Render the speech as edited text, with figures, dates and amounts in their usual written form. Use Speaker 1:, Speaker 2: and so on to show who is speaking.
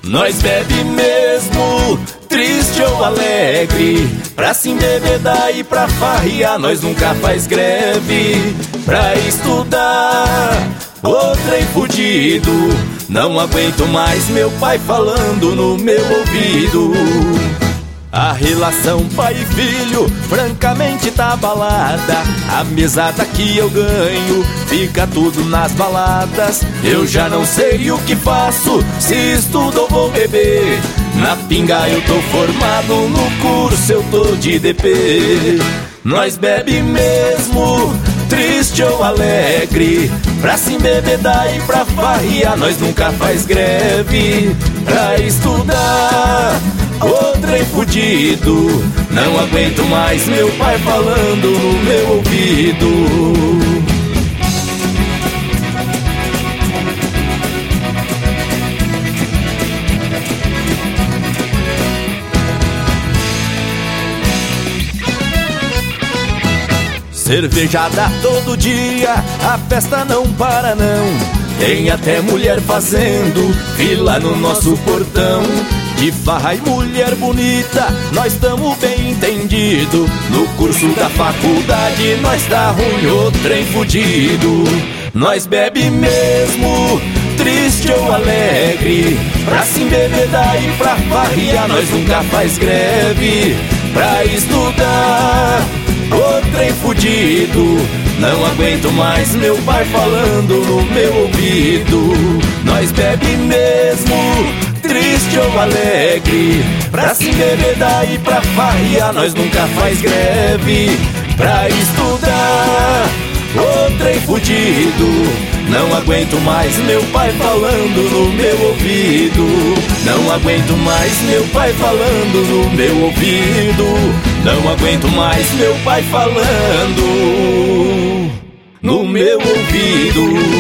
Speaker 1: Nós bebe mesmo, triste ou alegre, pra se embebedar e pra farriar. Nós nunca faz greve pra estudar. Ô trem fudido, não aguento mais meu pai falando no meu ouvido. A relação pai e filho francamente tá abalada. A mesada que eu ganho fica tudo nas baladas. Eu já não sei o que faço, se estudo ou vou beber. Na pinga eu tô formado, no curso eu tô de DP. Nós bebe mesmo, triste ou alegre, pra se embebedar e pra farriar. Nós nunca faz greve pra estudar. Ô trem fudido, não aguento mais meu pai falando no meu ouvido. Cervejada todo dia, a festa não para não. Tem até mulher fazendo fila no nosso portão. De farra e mulher bonita, nós tamo bem entendido. No curso da faculdade, nós tá ruim, o trem fudido. Nós bebe mesmo, triste ou alegre, pra se embebedar e pra farriar. Nós nunca faz greve pra estudar. O trem fudido, não aguento mais meu pai falando no meu ouvido. Nós bebe mesmo, triste ou alegre, pra se embebedar e pra farriar. Nós nunca faz greve pra estudar. O trem fudido, não aguento mais meu pai falando no meu ouvido. Não aguento mais meu pai falando no meu ouvido. Não aguento mais meu pai falando no meu ouvido.